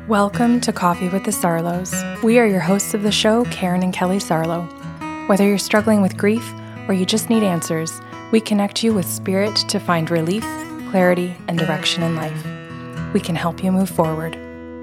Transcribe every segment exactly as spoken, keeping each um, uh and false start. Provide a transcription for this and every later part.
Welcome to Coffee with the Sarlos. We are your hosts of the show, Karen and Kelly Sarlo. Whether you're struggling with grief or you just need answers, we connect you with spirit to find relief, clarity, and direction in life. We can help you move forward.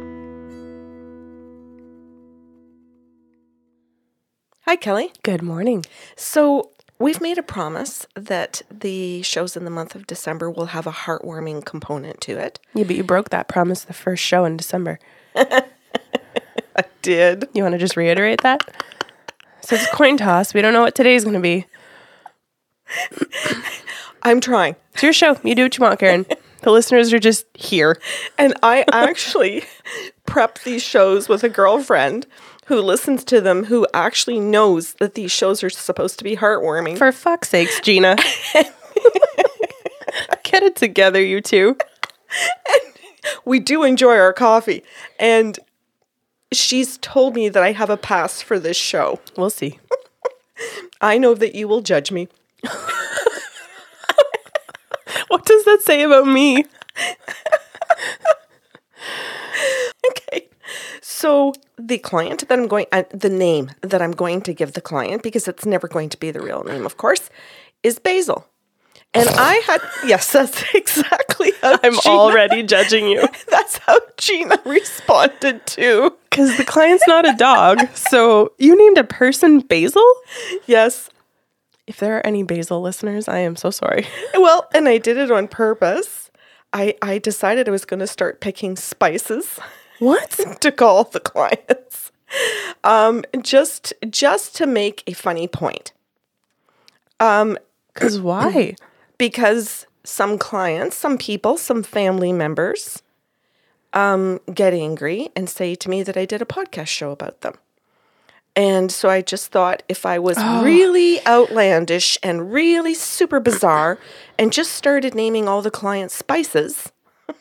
Hi, Kelly. Good morning. So we've made a promise that the shows in the month of December will have a heartwarming component to it. Yeah, but you broke that promise the first show in December. I did. You want to just reiterate that? So it's a coin toss. We don't know what today's going to be. I'm trying. It's your show. You do what you want, Karen. The listeners are just here. And I actually prep these shows with a girlfriend who listens to them, who actually knows that these shows are supposed to be heartwarming. For fuck's sakes, Gina. Get it together, you two. And we do enjoy our coffee. And she's told me that I have a pass for this show. We'll see. I know that you will judge me. What does that say about me? Okay. So the client that I'm going, uh, the name that I'm going to give the client, because it's never going to be the real name, of course, is Basil. And I had, yes, that's exactly how I'm Gina, already judging you. That's how Gina responded to. Because the client's not a dog. So you named a person Basil? Yes. If there are any Basil listeners, I am so sorry. Well, and I did it on purpose. I, I decided I was going to start picking spices. What? To call the clients. Um, just, just to make a funny point. Um, Because why? Because some clients, some people, some family members um, get angry and say to me that I did a podcast show about them. And so I just thought if I was oh. really outlandish and really super bizarre and just started naming all the clients' spices.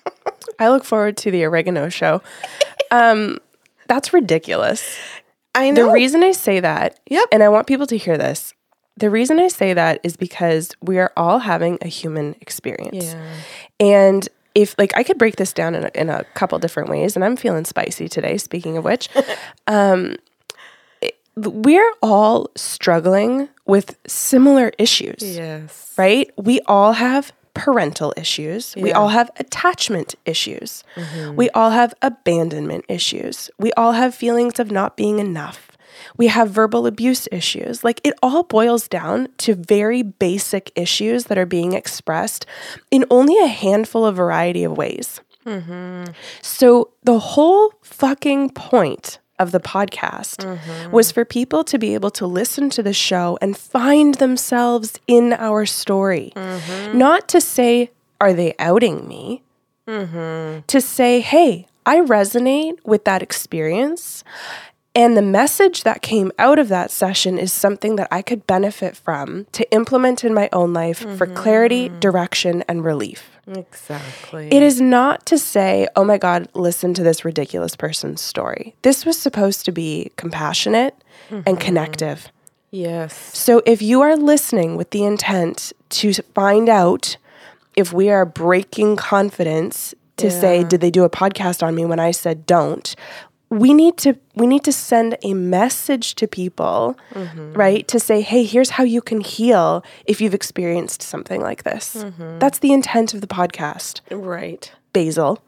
I look forward to the oregano show. Um, that's ridiculous. I know. The reason I say that, yep. and I want people to hear this, the reason I say that is because we are all having a human experience. Yeah. And if, like, I could break this down in a, in a couple different ways, and I'm feeling spicy today, speaking of which. um, it, we're all struggling with similar issues. Yes. Right? We all have parental issues. Yeah. We all have attachment issues. Mm-hmm. We all have abandonment issues. We all have feelings of not being enough. We have verbal abuse issues. Like, it all boils down to very basic issues that are being expressed in only a handful of variety of ways. Mm-hmm. So the whole fucking point of the podcast mm-hmm. was for people to be able to listen to the show and find themselves in our story. Mm-hmm. Not to say, are they outing me? Mm-hmm. To say, hey, I resonate with that experience. And the message that came out of that session is something that I could benefit from to implement in my own life mm-hmm. for clarity, direction, and relief. Exactly. It is not to say, oh my God, listen to this ridiculous person's story. This was supposed to be compassionate mm-hmm. and connective. Yes. So if you are listening with the intent to find out if we are breaking confidence to yeah. say, did they do a podcast on me when I said don't? We need to we need to send a message to people, mm-hmm. right? To say, hey, here's how you can heal if you've experienced something like this. Mm-hmm. That's the intent of the podcast. Right. Basil.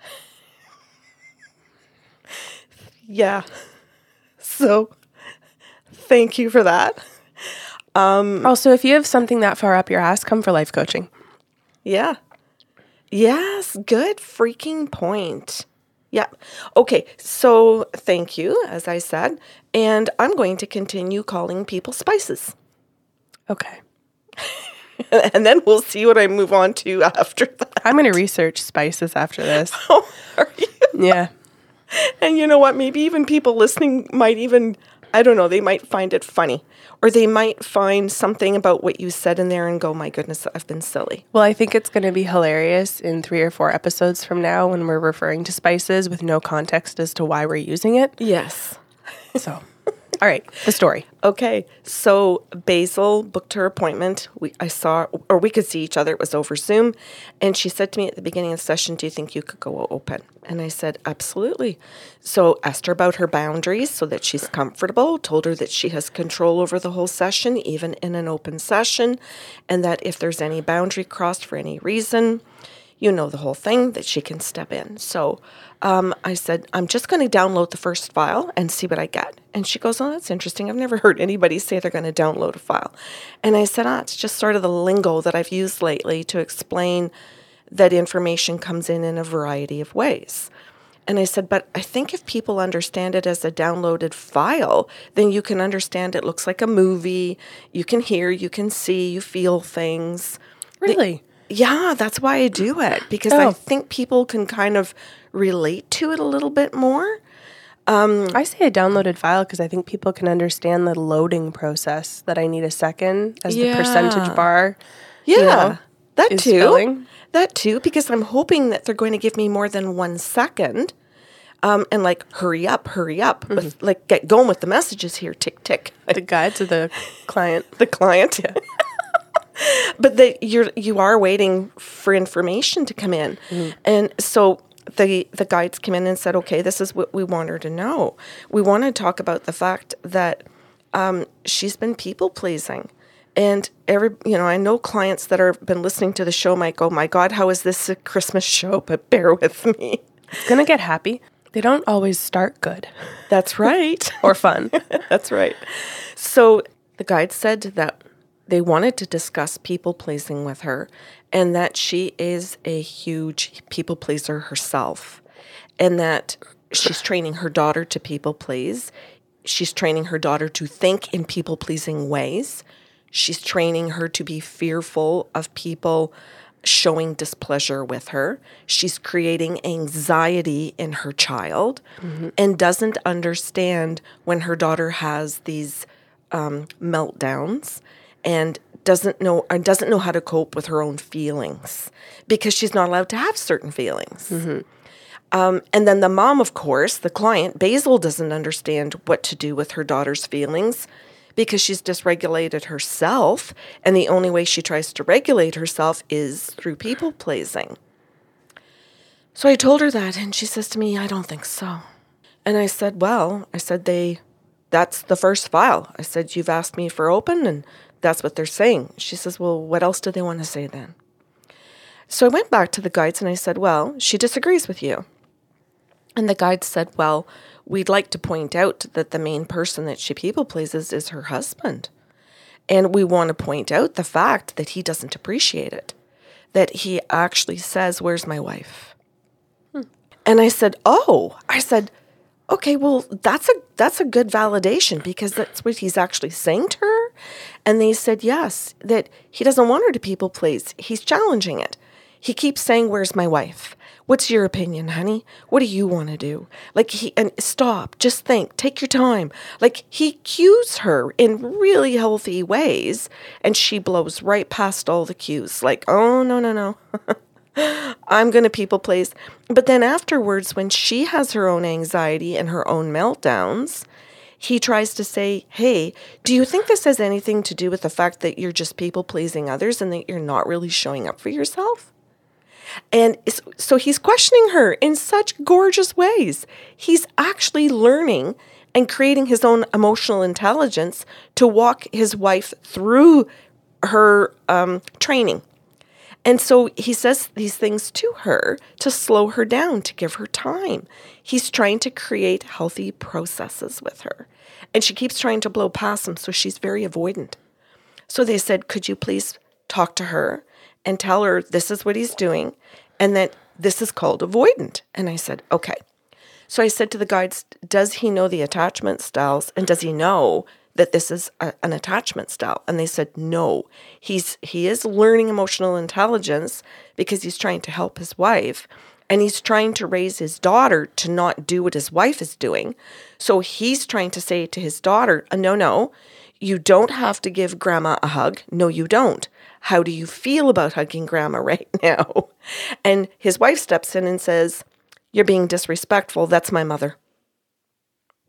Yeah. So, thank you for that. Um, also, if you have something that far up your ass, come for life coaching. Yeah. Yes, good freaking point. Yeah. Okay. So thank you, as I said. And I'm going to continue calling people spices. Okay. And then we'll see what I move on to after that. I'm going to research spices after this. Oh, are you? Yeah. And you know what? Maybe even people listening might even, I don't know, they might find it funny. Or they might find something about what you said in there and go, my goodness, I've been silly. Well, I think it's going to be hilarious in three or four episodes from now when we're referring to spices with no context as to why we're using it. Yes. So All right, the story. Okay, so Basil booked her appointment. We, I saw, or we could see each other. It was over Zoom. And she said to me at the beginning of the session, do you think you could go open? And I said, absolutely. So asked her about her boundaries so that she's comfortable, told her that she has control over the whole session, even in an open session, and that if there's any boundary crossed for any reason, you know the whole thing, that she can step in. So um, I said, I'm just going to download the first file and see what I get. And she goes, oh, that's interesting. I've never heard anybody say they're going to download a file. And I said, ah, it's just sort of the lingo that I've used lately to explain that information comes in in a variety of ways. And I said, but I think if people understand it as a downloaded file, then you can understand it looks like a movie. You can hear, you can see, you feel things. Really? Yeah, that's why I do it, because Oh. I think people can kind of relate to it a little bit more. I say a downloaded file because I think people can understand the loading process, that I need a second as the Yeah. percentage bar. Yeah, you know, that is too. filling. That too, because I'm hoping that they're going to give me more than one second um, and like, hurry up, hurry up. Mm-hmm. With, like, get going with the messages here, tick, tick. The guide to the client. The client. But the, you're, you are waiting for information to come in. Mm. And so the the guides came in and said, okay, this is what we want her to know. We want to talk about the fact that um, she's been people-pleasing. And every, you know, I know clients that have been listening to the show might go, my God, how is this a Christmas show? But bear with me. It's going to get happy. They don't always start good That's right. or fun. That's right. So the guide said that they wanted to discuss people pleasing with her, and that she is a huge people pleaser herself, and that she's training her daughter to people please. She's training her daughter to think in people pleasing ways. She's training her to be fearful of people showing displeasure with her. She's creating anxiety in her child, mm-hmm. and doesn't understand when her daughter has these um, meltdowns, and doesn't know and doesn't know how to cope with her own feelings, because she's not allowed to have certain feelings. Mm-hmm. Um, and then the mom, of course, the client, Basil, doesn't understand what to do with her daughter's feelings, because she's dysregulated herself, and the only way she tries to regulate herself is through people pleasing. So I told her that, and she says to me, I don't think so. And I said, well, I said, they, that's the first file. I said, you've asked me for open, and that's what they're saying. She says, well, what else do they want to say then? So I went back to the guides and I said, well, she disagrees with you. And the guides said, well, we'd like to point out that the main person that she people pleases is her husband. And we want to point out the fact that he doesn't appreciate it, that he actually says, where's my wife? Hmm. And I said, oh, I said, okay, well, that's a that's a good validation, because that's what he's actually saying to her. And they said, yes, that he doesn't want her to people please. He's challenging it. He keeps saying, where's my wife? What's your opinion, honey? What do you want to do? Like, he, and stop, just think, take your time. Like, he cues her in really healthy ways, and she blows right past all the cues. Like, oh, no, no, no. I'm going to people please. But then afterwards, when she has her own anxiety and her own meltdowns, he tries to say, hey, do you think this has anything to do with the fact that you're just people pleasing others and that you're not really showing up for yourself? And so he's questioning her in such gorgeous ways. He's actually learning and creating his own emotional intelligence to walk his wife through her um, training. And so he says these things to her to slow her down, to give her time. He's trying to create healthy processes with her. And she keeps trying to blow past him, so she's very avoidant. So they said, could you please talk to her and tell her this is what he's doing and that this is called avoidant? And I said, okay. So I said to the guides, does he know the attachment styles, and does he know that this is a, an attachment style? And they said, no, he's he is learning emotional intelligence because he's trying to help his wife, and he's trying to raise his daughter to not do what his wife is doing. So he's trying to say to his daughter, no, no, you don't have to give grandma a hug. No, you don't. How do you feel about hugging grandma right now? And his wife steps in and says, you're being disrespectful. That's my mother.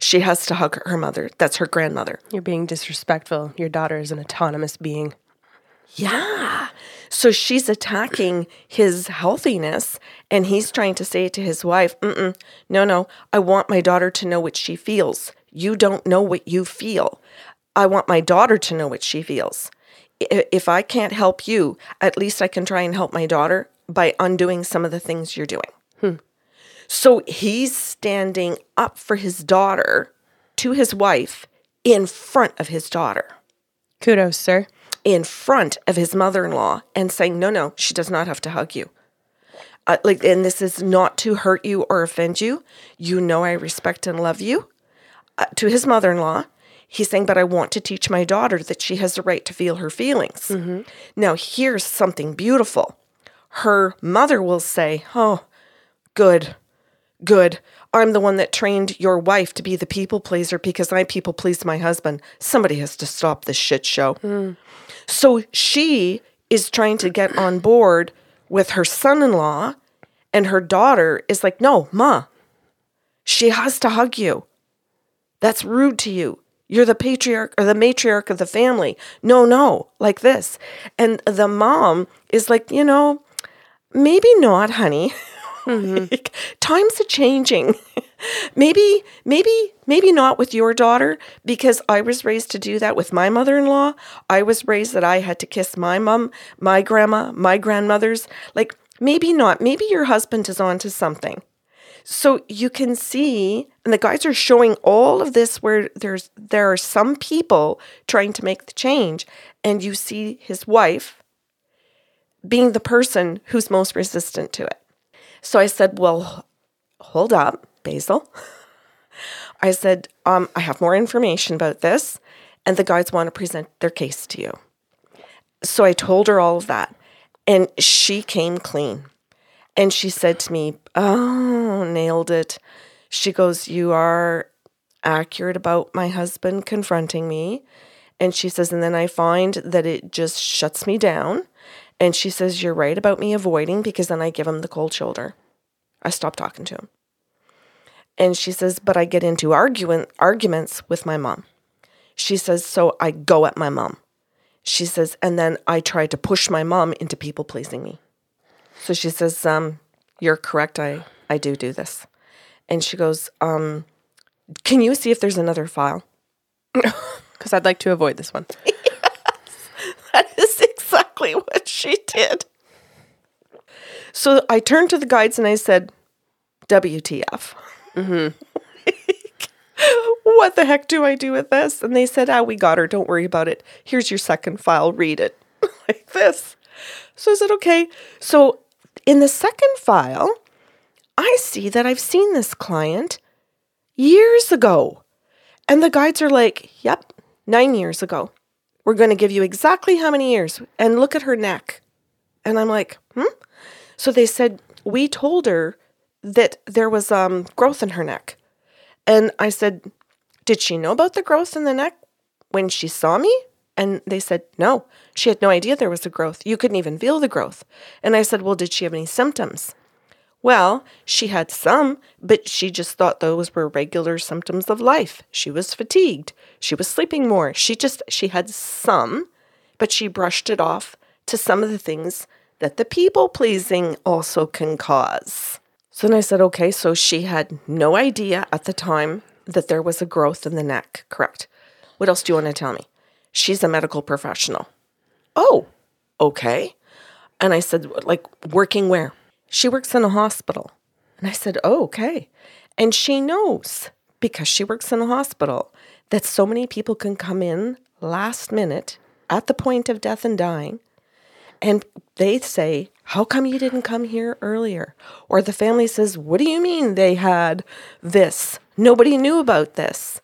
she has to hug her mother. That's her grandmother. You're being disrespectful. Your daughter is an autonomous being. Yeah. So she's attacking his healthiness, and he's trying to say to his wife, Mm-mm, no, no, I want my daughter to know what she feels. You don't know what you feel. I want my daughter to know what she feels. If I can't help you, at least I can try and help my daughter by undoing some of the things you're doing. Hmm. So he's standing up for his daughter to his wife in front of his daughter. Kudos, sir. In front of his mother-in-law and saying, no, no, she does not have to hug you. Uh, like, and this is not to hurt you or offend you. You know I respect and love you. Uh, to his mother-in-law, he's saying, but I want to teach my daughter that she has the right to feel her feelings. Mm-hmm. Now, here's something beautiful. Her mother will say, oh, good, good. I'm the one that trained your wife to be the people pleaser because I people please my husband. Somebody has to stop this shit show. Mm. So she is trying to get on board with her son-in-law, and her daughter is like, no, Ma, she has to hug you. That's rude to you. You're the patriarch or the matriarch of the family. No, no, like this. And the mom is like, you know, maybe not, honey. Mm-hmm. Like, times are changing. maybe, maybe, maybe not with your daughter, because I was raised to do that with my mother-in-law. I was raised that I had to kiss my mom, my grandma, my grandmothers. Like, maybe not. Maybe your husband is onto something. So you can see, and the guys are showing all of this where there's there are some people trying to make the change, and you see his wife being the person who's most resistant to it. So I said, well, hold up, Basil. I said, um, I have more information about this, and the guys want to present their case to you. So I told her all of that, and she came clean. And she said to me, oh, nailed it. She goes, you are accurate about my husband confronting me. And she says, and then I find that it just shuts me down. And she says, you're right about me avoiding, because then I give him the cold shoulder. I stop talking to him. And she says, but I get into argument, arguments with my mom. She says, so I go at my mom. She says, and then I try to push my mom into people pleasing me. So she says, um, you're correct. I, I do do this. And she goes, um, can you see if there's another file? Because I'd like to avoid this one. Yes, that is exactly what she did. So I turned to the guides and I said, W T F. Mm-hmm. What the heck do I do with this? And they said, ah, we got her. Don't worry about it. Here's your second file. Read it. Like this. So I said, okay. So in the second file, I see that I've seen this client years ago. And the guides are like, yep, nine years ago. We're going to give you exactly how many years. And look at her neck. And I'm like, hmm? So they said, we told her that there was um, growth in her neck. And I said, did she know about the growth in the neck when she saw me? And they said, no, she had no idea there was a growth. You couldn't even feel the growth. And I said, well, did she have any symptoms? Well, she had some, but she just thought those were regular symptoms of life. She was fatigued. She was sleeping more. She just, she had some, but she brushed it off to some of the things that the people pleasing also can cause. So then I said, okay, so she had no idea at the time that there was a growth in the neck, correct? What else do you want to tell me? She's a medical professional. Oh, okay. And I said, like, working where? She works in a hospital. And I said, oh, okay. And she knows, because she works in a hospital, that so many people can come in last minute at the point of death and dying. And they say, how come you didn't come here earlier? Or the family says, what do you mean they had this? Nobody knew about this.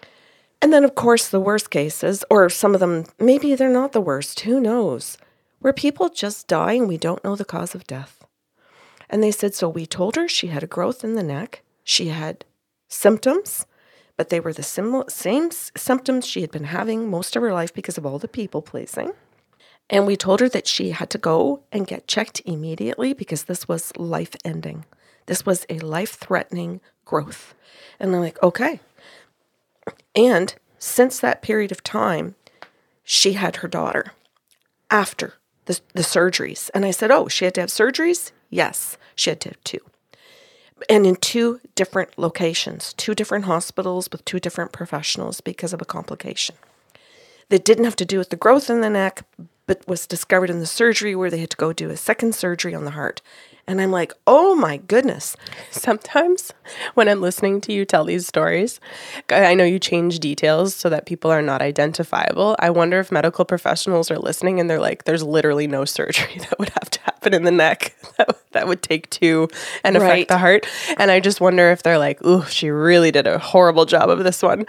And then, of course, the worst cases, or some of them, maybe they're not the worst, who knows, where people just die and we don't know the cause of death. And they said, so we told her she had a growth in the neck. She had symptoms, but they were the sim- same symptoms she had been having most of her life because of all the people pleasing. And we told her that she had to go and get checked immediately because this was life-ending. This was a life-threatening growth. And I'm like, okay. And since that period of time, she had her daughter after the, the surgeries. And I said, oh, she had to have surgeries? Yes, she had to have two. And in two different locations, two different hospitals with two different professionals because of a complication that didn't have to do with the growth in the neck, but was discovered in the surgery where they had to go do a second surgery on the heart. And I'm like, oh my goodness. Sometimes when I'm listening to you tell these stories, I know you change details so that people are not identifiable. I wonder if medical professionals are listening and they're like, there's literally no surgery that would have to happen in the neck that, that would take two and affect Right. the heart. And I just wonder if they're like, ooh, she really did a horrible job of this one.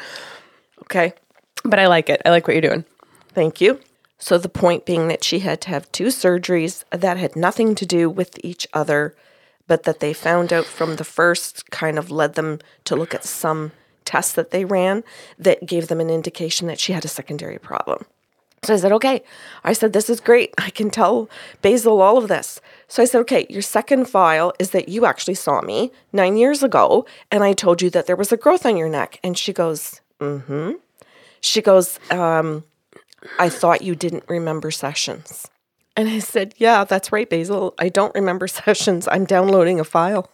Okay. But I like it. I like what you're doing. Thank you. So the point being that she had to have two surgeries that had nothing to do with each other, but that they found out from the first kind of led them to look at some tests that they ran that gave them an indication that she had a secondary problem. So I said, okay. I said, this is great. I can tell Basil all of this. So I said, okay, your second file is that you actually saw me nine years ago, and I told you that there was a growth on your neck. And she goes, mm-hmm. She goes, um... I thought you didn't remember sessions. And I said, yeah, that's right, Basil. I don't remember sessions. I'm downloading a file.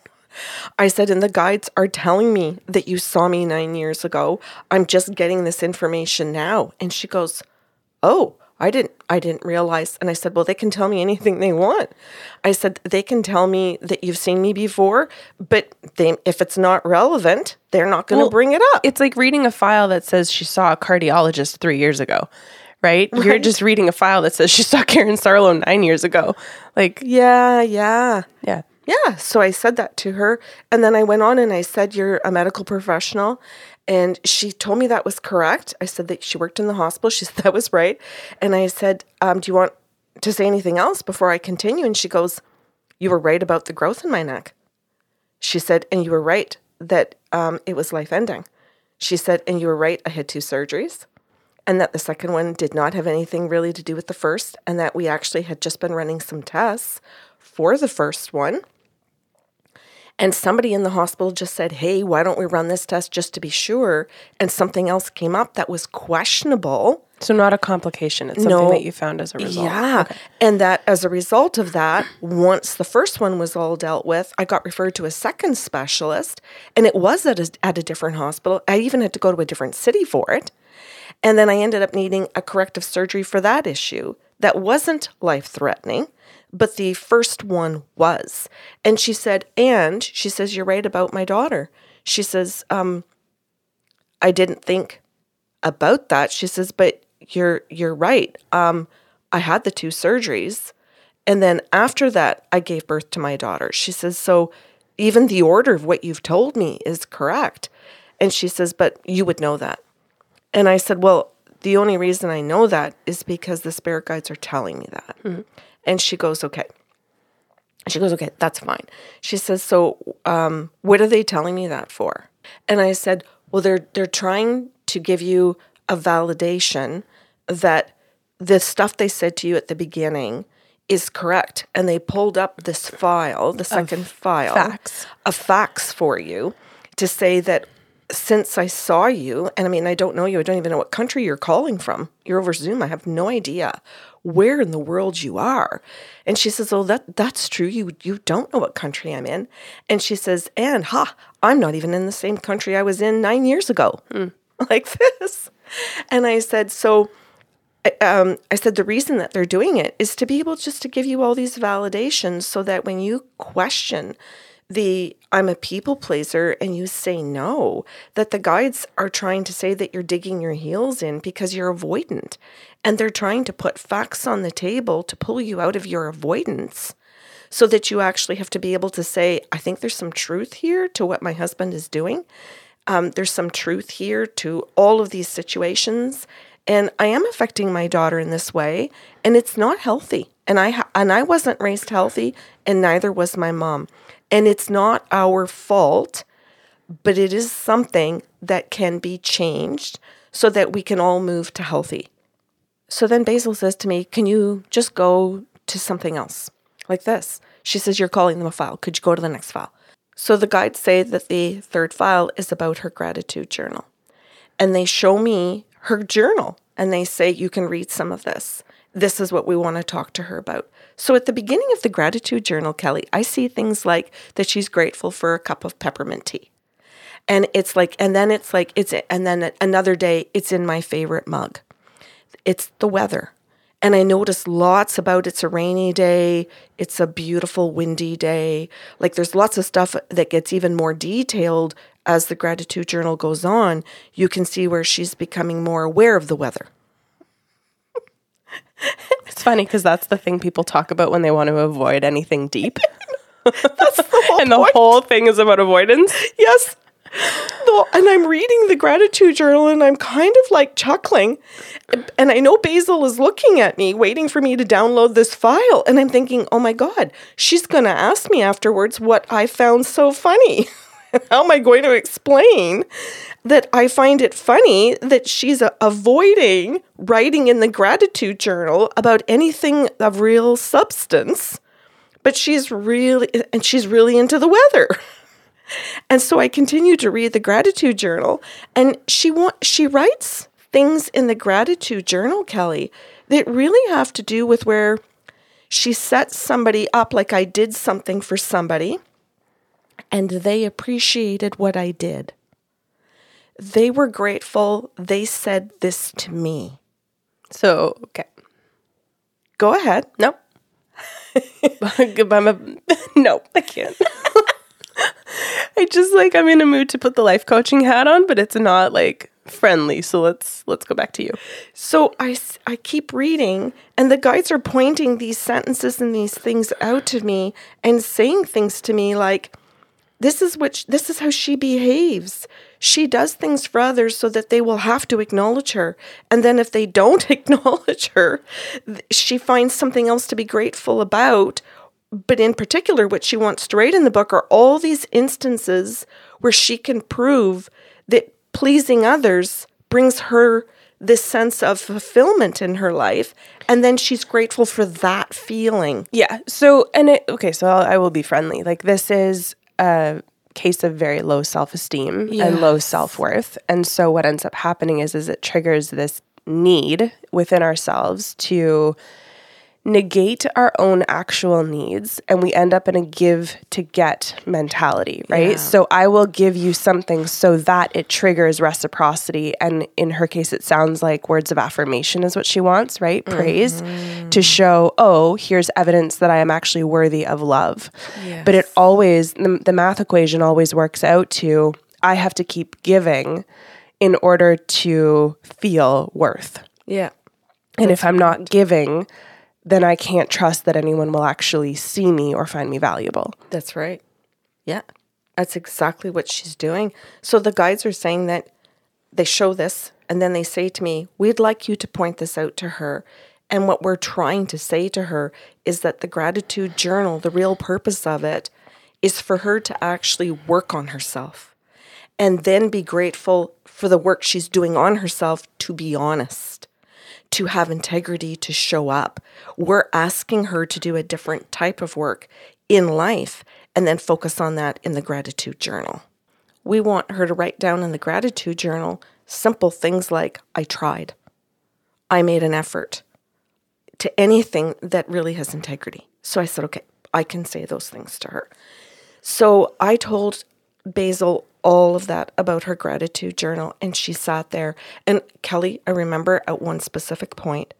I said, and the guides are telling me that you saw me nine years ago. I'm just getting this information now. And she goes, oh, I didn't, I didn't realize. And I said, well, they can tell me anything they want. I said, they can tell me that you've seen me before, but they, if it's not relevant, they're not going to Well, bring it up. It's like reading a file that says she saw a cardiologist three years ago. Right? You're Right. just reading a file that says she saw Karen Sarlo nine years ago. Like, Yeah, yeah. yeah. Yeah, so I said that to her. And then I went on and I said, you're a medical professional. And she told me that was correct. I said that she worked in the hospital. She said that was right. And I said, um, do you want to say anything else before I continue? And she goes, you were right about the growth in my neck. She said, and you were right that um, it was life-ending. She said, and you were right, I had two surgeries. And that the second one did not have anything really to do with the first, and that we actually had just been running some tests for the first one. And somebody in the hospital just said, hey, why don't we run this test just to be sure? And something else came up that was questionable. So not a complication. It's something No. that you found as a result. Yeah. Okay. And that as a result of that, once the first one was all dealt with, I got referred to a second specialist, and it was at a, at a different hospital. I even had to go to a different city for it. And then I ended up needing a corrective surgery for that issue that wasn't life-threatening, but the first one was. And she said, and she says, you're right about my daughter. She says, um, I didn't think about that. She says, but you're you're right. Um, I had the two surgeries. And then after that, I gave birth to my daughter. She says, so even the order of what you've told me is correct. And she says, but you would know that. And I said, well, the only reason I know that is because the spirit guides are telling me that. Mm-hmm. And she goes, okay. She goes, okay, that's fine. She says, so um, what are they telling me that for? And I said, well, they're they're trying to give you a validation that the stuff they said to you at the beginning is correct. And they pulled up this file, the second file. facts. Of facts for you to say that since I saw you, and I mean, I don't know you, I don't even know what country you're calling from. You're over Zoom. I have no idea where in the world you are. And she says, oh, that that's true. You you don't know what country I'm in. And she says, and ha, I'm not even in the same country I was in nine years ago. Mm. Like this. And I said, so um, I said, the reason that they're doing it is to be able just to give you all these validations so that when you question the I'm a people pleaser and you say no, that the guides are trying to say that you're digging your heels in because you're avoidant. And they're trying to put facts on the table to pull you out of your avoidance so that you actually have to be able to say, I think there's some truth here to what my husband is doing. Um, there's some truth here to all of these situations. And I am affecting my daughter in this way, and it's not healthy. And I ha- and I wasn't raised healthy, and neither was my mom. And it's not our fault, but it is something that can be changed so that we can all move to healthy. So then Basil says to me, can you just go to something else like this? She says, you're calling them a file. Could you go to the next file? So the guides say that the third file is about her gratitude journal. and they show me her journal and they say, you can read some of this. This is what we want to talk to her about. So at the beginning of the gratitude journal, Kelly, I see things like that she's grateful for a cup of peppermint tea. And it's like, and then it's like, it's, and then another day, it's in my favorite mug. It's the weather. And I notice lots about it's a rainy day, it's a beautiful windy day. Like there's lots of stuff that gets even more detailed as the gratitude journal goes on. You can see where she's becoming more aware of the weather. It's funny because that's the thing people talk about when they want to avoid anything deep. That's the whole And the point. whole thing is about avoidance. Yes. No, and I'm reading the gratitude journal and I'm kind of like chuckling. And I know Basil is looking at me, waiting for me to download this file. And I'm thinking, oh my God, she's going to ask me afterwards what I found so funny. How am I going to explain that I find it funny that she's uh, avoiding writing in the gratitude journal about anything of real substance, but she's really, and she's really into the weather. And so I continue to read the gratitude journal, and she want, she writes things in the gratitude journal, Kelly, that really have to do with where she sets somebody up, like I did something for somebody, and they appreciated what I did. They were grateful. They said this to me. So, okay. Go ahead. No. I'm a, no, I can't. I just like, I'm in a mood to put the life coaching hat on, but it's not like friendly. So let's, let's go back to you. So I, I keep reading, and the guides are pointing these sentences and these things out to me and saying things to me like, this is what, this is how she behaves. She does things for others so that they will have to acknowledge her. And then if they don't acknowledge her, she finds something else to be grateful about. But in particular, what she wants to write in the book are all these instances where she can prove that pleasing others brings her this sense of fulfillment in her life. And then she's grateful for that feeling. Yeah. So, and it, okay, so I'll, I will be friendly. Like this is a case of very low self-esteem Yes. and low self-worth. And so what ends up happening is, is it triggers this need within ourselves to negate our own actual needs, and we end up in a give to get mentality, right? Yeah. So I will give you something so that it triggers reciprocity. And in her case, it sounds like words of affirmation is what she wants, right? Mm-hmm. Praise to show, oh, here's evidence that I am actually worthy of love. Yes. But it always, the, the math equation always works out to, I have to keep giving in order to feel worth. Yeah. And if I'm not giving, then I can't trust that anyone will actually see me or find me valuable. That's right. Yeah. That's exactly what she's doing. So the guides are saying that they show this and then they say to me, we'd like you to point this out to her. And what we're trying to say to her is that the gratitude journal, the real purpose of it is for her to actually work on herself and then be grateful for the work she's doing on herself, to be honest, to have integrity, to show up. We're asking her to do a different type of work in life and then focus on that in the gratitude journal. We want her to write down in the gratitude journal simple things like, I tried, I made an effort, to anything that really has integrity. So I said, okay, I can say those things to her. So I told Basil all of that about her gratitude journal, and she sat there. And Kelly, I remember at one specific point,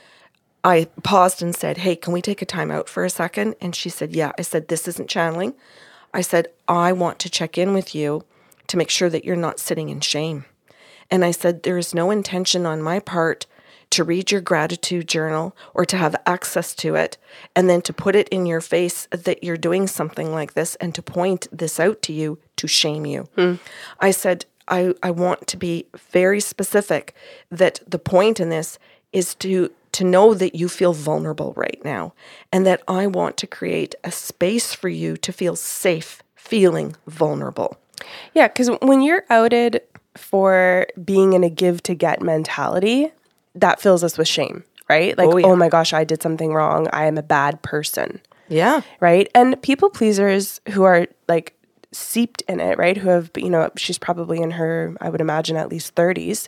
I paused and said, hey, can we take a time out for a second? And she said, yeah. I said, this isn't channeling. I said, I want to check in with you to make sure that you're not sitting in shame. And I said, there is no intention on my part to read your gratitude journal or to have access to it and then to put it in your face that you're doing something like this and to point this out to you to shame you. Hmm. I said, I, I want to be very specific that the point in this is to to know that you feel vulnerable right now and that I want to create a space for you to feel safe feeling vulnerable. Yeah, because when you're outed for being in a give to get mentality, that fills us with shame, right? Like, oh, yeah. oh my gosh, I did something wrong. I am a bad person. Yeah. Right? And people pleasers who are like seeped in it, right? Who have, you know, she's probably in her, I would imagine, at least thirties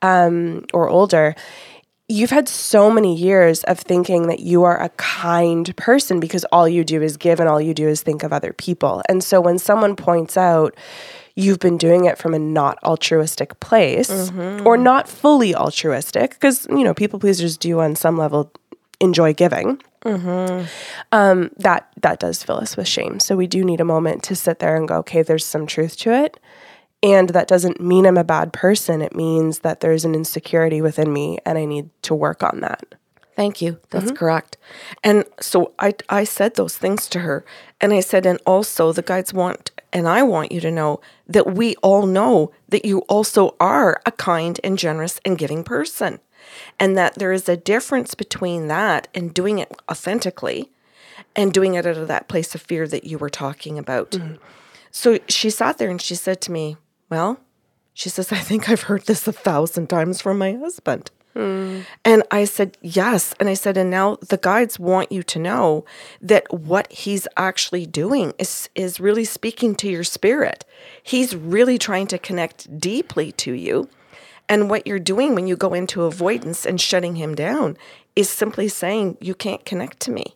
um, or older. You've had so many years of thinking that you are a kind person because all you do is give and all you do is think of other people. And so when someone points out you've been doing it from a not altruistic place mm-hmm. or not fully altruistic, because, you know, people pleasers do on some level enjoy giving, mm-hmm. um, that that does fill us with shame. So we do need a moment to sit there and go, okay, there's some truth to it. And that doesn't mean I'm a bad person. It means that there's an insecurity within me and I need to work on that. Thank you. That's mm-hmm. correct. And so I, I said those things to her. And I said, and also the guides want, and I want you to know that we all know that you also are a kind and generous and giving person. And that there is a difference between that and doing it authentically and doing it out of that place of fear that you were talking about. Mm-hmm. So she sat there and she said to me, well, she says, I think I've heard this a thousand times from my husband. Mm. And I said, yes. And I said, and now the guides want you to know that what he's actually doing is, is really speaking to your spirit. He's really trying to connect deeply to you. And what you're doing when you go into avoidance and shutting him down is simply saying, you can't connect to me.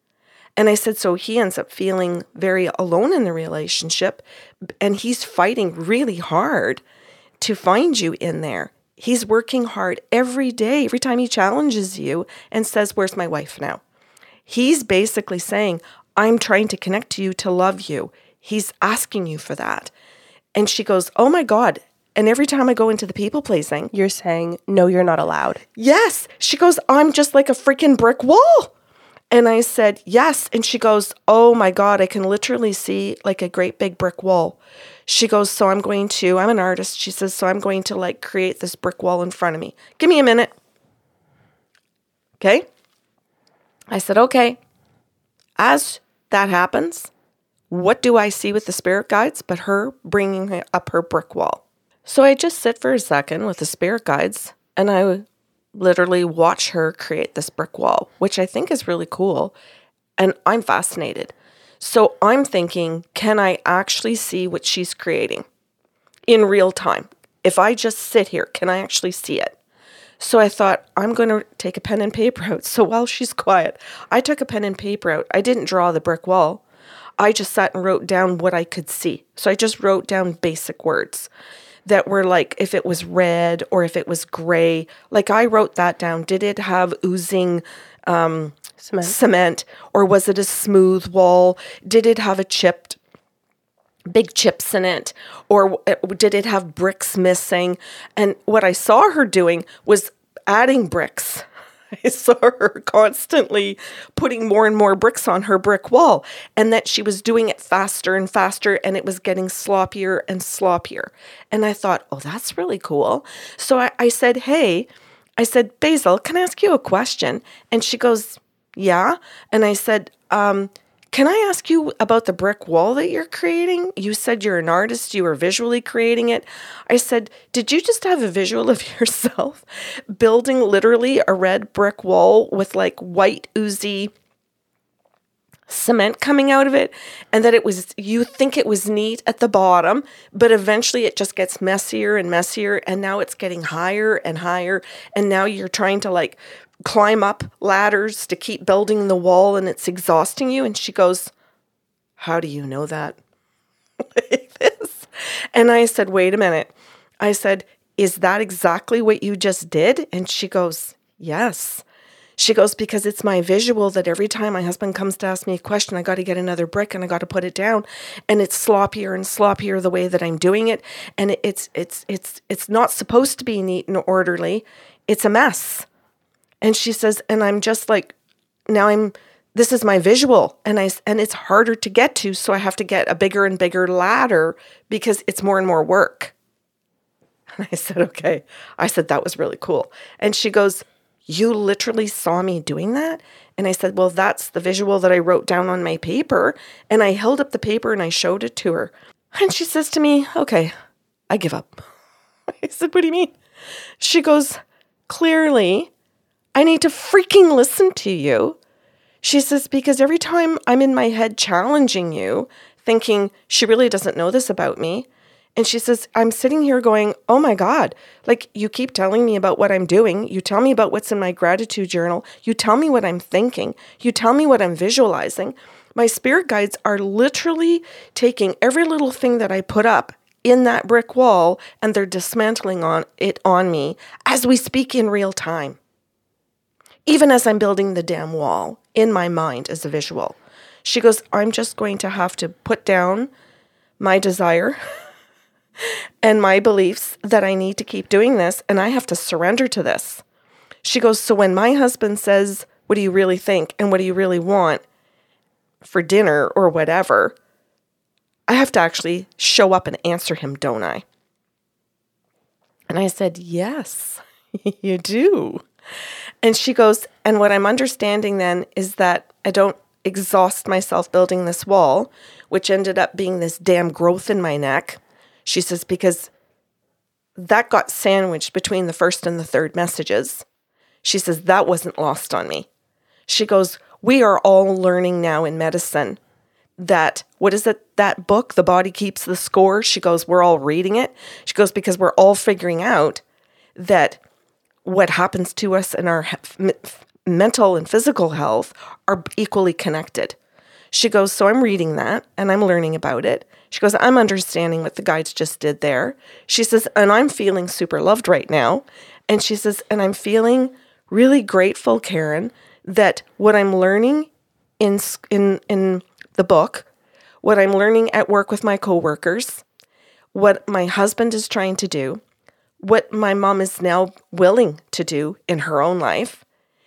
And I said, so he ends up feeling very alone in the relationship, and he's fighting really hard to find you in there. He's working hard every day, every time he challenges you and says, where's my wife now? He's basically saying, I'm trying to connect to you to love you. He's asking you for that. And she goes, oh my God. And every time I go into the people pleasing, you're saying, no, you're not allowed. Yes. She goes, I'm just like a freaking brick wall. And I said, yes. And she goes, oh my God, I can literally see like a great big brick wall. She goes, so I'm going to, I'm an artist. She says, so I'm going to like create this brick wall in front of me. Give me a minute. Okay. I said, okay. As that happens, what do I see with the spirit guides but her bringing up her brick wall? So I just sit for a second with the spirit guides and I literally watch her create this brick wall, which I think is really cool. And I'm fascinated. So I'm thinking, can I actually see what she's creating in real time? If I just sit here, can I actually see it? So I thought, I'm going to take a pen and paper out. So while she's quiet, I took a pen and paper out. I didn't draw the brick wall. I just sat and wrote down what I could see. So I just wrote down basic words that were like, if it was red or if it was gray, like I wrote that down. Did it have oozing um, cement. cement or was it a smooth wall? Did it have a chipped, big chips in it? Or did it have bricks missing? And what I saw her doing was adding bricks. I saw her constantly putting more and more bricks on her brick wall, and that she was doing it faster and faster, and it was getting sloppier and sloppier. And I thought, oh, that's really cool. So I, I said, hey, I said, Basil, can I ask you a question? And she goes, yeah. And I said, um, can I ask you about the brick wall that you're creating? You said you're an artist, you were visually creating it. I said, did you just have a visual of yourself building literally a red brick wall with like white oozy cement coming out of it? And that it was, you think it was neat at the bottom, but eventually it just gets messier and messier. And now it's getting higher and higher. And now you're trying to like climb up ladders to keep building the wall and it's exhausting you. And she goes, how do you know that? Like this. And I said, wait a minute. I said, is that exactly what you just did? And she goes, yes. She goes, because it's my visual that every time my husband comes to ask me a question, I got to get another brick and I got to put it down. And it's sloppier and sloppier the way that I'm doing it. And it's, it's, it's, it's not supposed to be neat and orderly. It's a mess. And she says, and I'm just like, now I'm, this is my visual. And I, and it's harder to get to. So I have to get a bigger and bigger ladder because it's more and more work. And I said, okay. I said, that was really cool. And she goes, you literally saw me doing that? And I said, well, that's the visual that I wrote down on my paper. And I held up the paper and I showed it to her. And she says to me, okay, I give up. I said, what do you mean? She goes, clearly, I need to freaking listen to you. She says, because every time I'm in my head challenging you, thinking she really doesn't know this about me. And she says, I'm sitting here going, oh my God, like you keep telling me about what I'm doing. You tell me about what's in my gratitude journal. You tell me what I'm thinking. You tell me what I'm visualizing. My spirit guides are literally taking every little thing that I put up in that brick wall and they're dismantling on it on me as we speak in real time. Even as I'm building the damn wall in my mind as a visual. She goes, I'm just going to have to put down my desire and my beliefs that I need to keep doing this and I have to surrender to this. She goes, so when my husband says, what do you really think and what do you really want for dinner or whatever, I have to actually show up and answer him, don't I? And I said, yes, you do. And she goes, and what I'm understanding then is that I don't exhaust myself building this wall, which ended up being this damn growth in my neck. She says, because that got sandwiched between the first and the third messages. She says, that wasn't lost on me. She goes, we are all learning now in medicine that, what is it, that book, The Body Keeps the Score? She goes, we're all reading it. She goes, because we're all figuring out that what happens to us in our he- mental and physical health are equally connected. She goes, so I'm reading that and I'm learning about it. She goes, I'm understanding what the guides just did there. She says, and I'm feeling super loved right now. And she says, and I'm feeling really grateful, Karen, that what I'm learning in in in the book, what I'm learning at work with my coworkers, what my husband is trying to do, what my mom is now willing to do in her own life,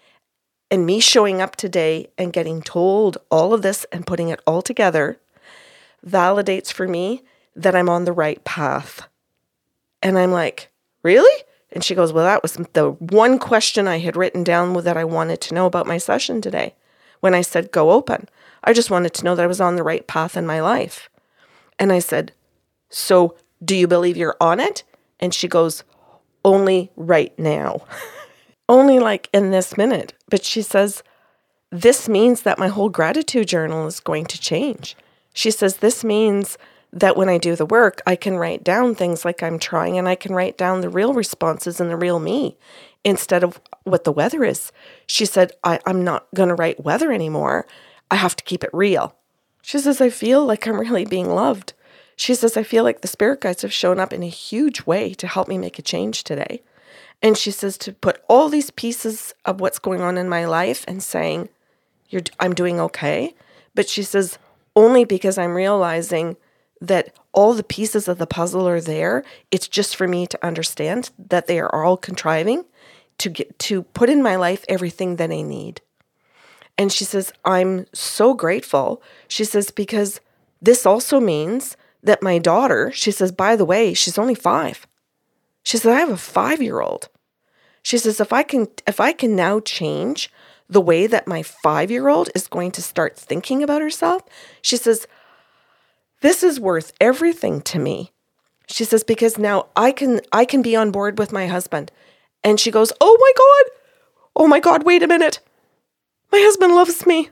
and me showing up today and getting told all of this and putting it all together validates for me that I'm on the right path. And I'm like, really? And she goes, well, that was the one question I had written down that I wanted to know about my session today. When I said, go open, I just wanted to know that I was on the right path in my life. And I said, so do you believe you're on it? And she goes, only right now. Only like in this minute. But she says, this means that my whole gratitude journal is going to change. She says, this means that when I do the work, I can write down things like I'm trying and I can write down the real responses and the real me instead of what the weather is. She said, I, I'm not going to write weather anymore. I have to keep it real. She says, I feel like I'm really being loved. She says, I feel like the spirit guides have shown up in a huge way to help me make a change today. And she says to put all these pieces of what's going on in my life and saying, You're, I'm doing okay. But she says, only because I'm realizing that all the pieces of the puzzle are there. It's just for me to understand that they are all contriving to get to put in my life everything that I need. And she says, I'm so grateful. She says, because this also means that my daughter, she says, by the way, she's only five. She says, I have a five-year-old. She says, if I can, if I can now change the way that my five-year-old is going to start thinking about herself, she says, this is worth everything to me. She says, because now I can, I can be on board with my husband. And she goes, oh my God, oh my God, wait a minute. My husband loves me.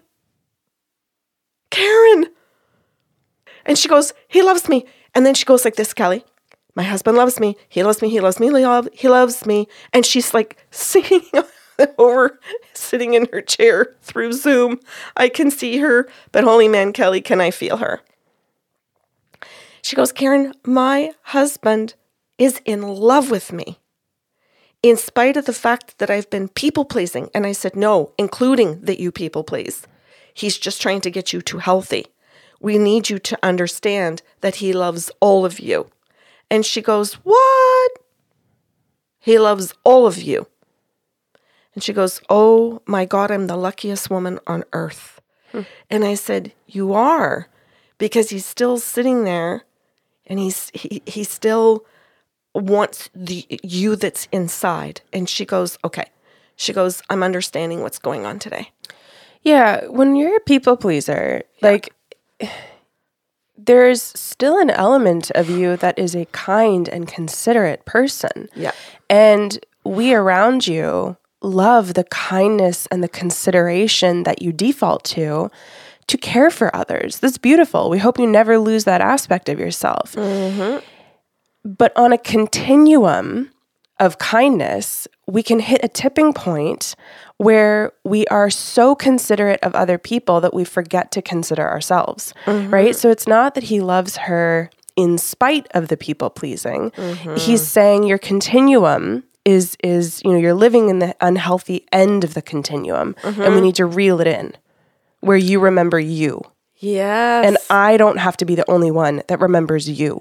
Karen. And she goes, he loves me. And then she goes like this, Kelly, my husband loves me. He loves me. He loves me. He, love, he loves me. And she's like singing over, sitting in her chair through Zoom. I can see her, but holy man, Kelly, can I feel her? She goes, Karen, my husband is in love with me. In spite of the fact that I've been people pleasing. And I said, no, including that you people please. He's just trying to get you to healthy. We need you to understand that he loves all of you. And she goes, what? He loves all of you. And she goes, oh my God, I'm the luckiest woman on earth. Hmm. And I said, you are, because he's still sitting there and he's he, he still wants the you that's inside. And she goes, okay. She goes, I'm understanding what's going on today. Yeah, when you're a people pleaser, yeah. like there's still an element of you that is a kind and considerate person. Yeah. And we around you love the kindness and the consideration that you default to, to care for others. That's beautiful. We hope you never lose that aspect of yourself. Mm-hmm. But on a continuum of kindness, we can hit a tipping point where we are so considerate of other people that we forget to consider ourselves, mm-hmm. right? So it's not that he loves her in spite of the people pleasing. Mm-hmm. He's saying your continuum is, is, you know, you're living in the unhealthy end of the continuum, mm-hmm. and we need to reel it in where you remember you. Yes. And I don't have to be the only one that remembers you.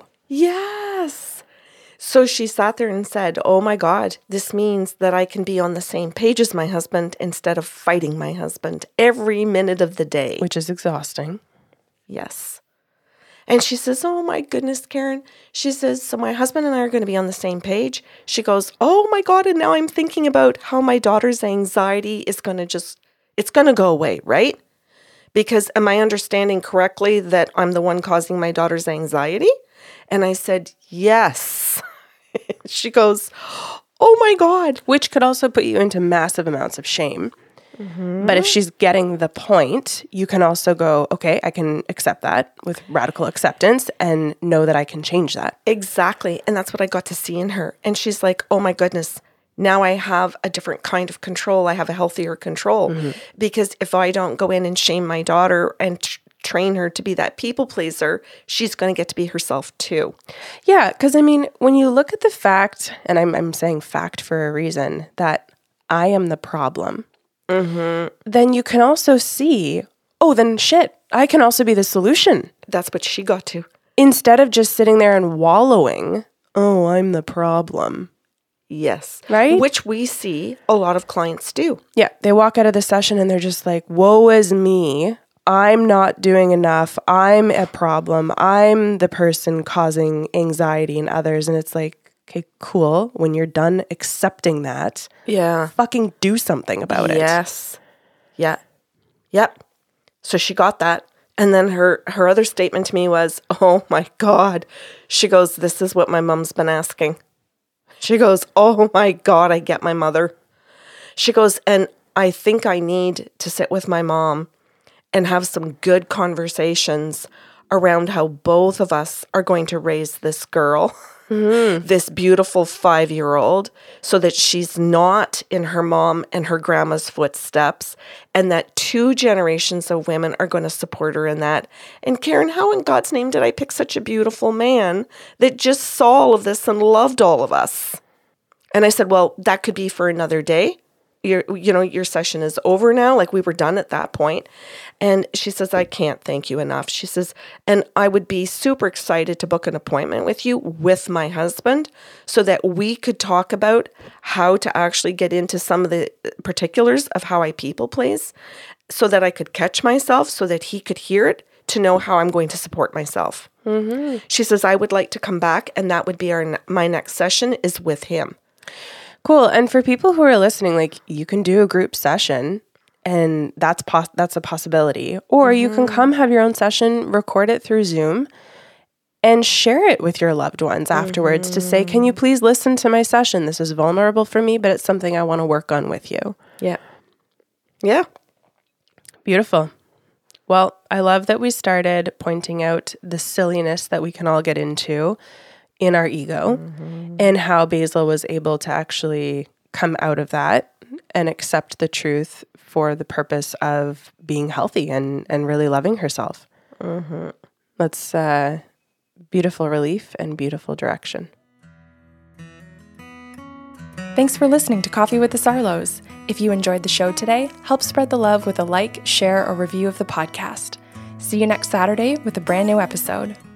Yes. So she sat there and said, oh my God, this means that I can be on the same page as my husband instead of fighting my husband every minute of the day. Which is exhausting. Yes. And she says, oh my goodness, Karen. She says, so my husband and I are going to be on the same page. She goes, oh my God. And now I'm thinking about how my daughter's anxiety is going to just, it's going to go away, right? Because am I understanding correctly that I'm the one causing my daughter's anxiety? And I said, yes. She goes, oh my God. Which could also put you into massive amounts of shame. Mm-hmm. But if she's getting the point, you can also go, okay, I can accept that with radical acceptance and know that I can change that. Exactly. And that's what I got to see in her. And she's like, oh my goodness. Now I have a different kind of control. I have a healthier control. Mm-hmm. Because if I don't go in and shame my daughter and tr- train her to be that people pleaser, she's going to get to be herself too. Yeah, because I mean, when you look at the fact, and I'm, I'm saying fact for a reason, that I am the problem, mm-hmm. then you can also see, oh, then shit, I can also be the solution. That's what she got to. Instead of just sitting there and wallowing, oh, I'm the problem. Yes. Right? Which we see a lot of clients do. Yeah. They walk out of the session and they're just like, woe is me. I'm not doing enough. I'm a problem. I'm the person causing anxiety in others. And it's like, okay, cool. When you're done accepting that, yeah, fucking do something about yes. it. Yes. Yeah. Yep. So she got that. And then her, her other statement to me was, oh my God. She goes, this is what my mom's been asking. She goes, oh my God, I get my mother. She goes, and I think I need to sit with my mom and have some good conversations around how both of us are going to raise this girl, mm-hmm. this beautiful five-year-old, so that she's not in her mom and her grandma's footsteps, and that two generations of women are going to support her in that. And Karen, how in God's name did I pick such a beautiful man that just saw all of this and loved all of us? And I said, well, that could be for another day. Your, you know, your session is over now. Like, we were done at that point. And she says, I can't thank you enough. She says, and I would be super excited to book an appointment with you with my husband so that we could talk about how to actually get into some of the particulars of how I people please, so that I could catch myself, so that he could hear it, to know how I'm going to support myself. Mm-hmm. She says, I would like to come back, and that would be our my next session is with him. Cool. And for people who are listening, like, you can do a group session, and that's pos- that's a possibility. Or mm-hmm. you can come have your own session, record it through Zoom, and share it with your loved ones mm-hmm. afterwards to say, can you please listen to my session? This is vulnerable for me, but it's something I want to work on with you. Yeah. Yeah. Beautiful. Well, I love that we started pointing out the silliness that we can all get into in our ego, mm-hmm. and how Basil was able to actually come out of that and accept the truth for the purpose of being healthy and, and really loving herself. Mm-hmm. That's uh, beautiful relief and beautiful direction. Thanks for listening to Coffee with the Sarlos. If you enjoyed the show today, help spread the love with a like, share, or review of the podcast. See you next Saturday with a brand new episode.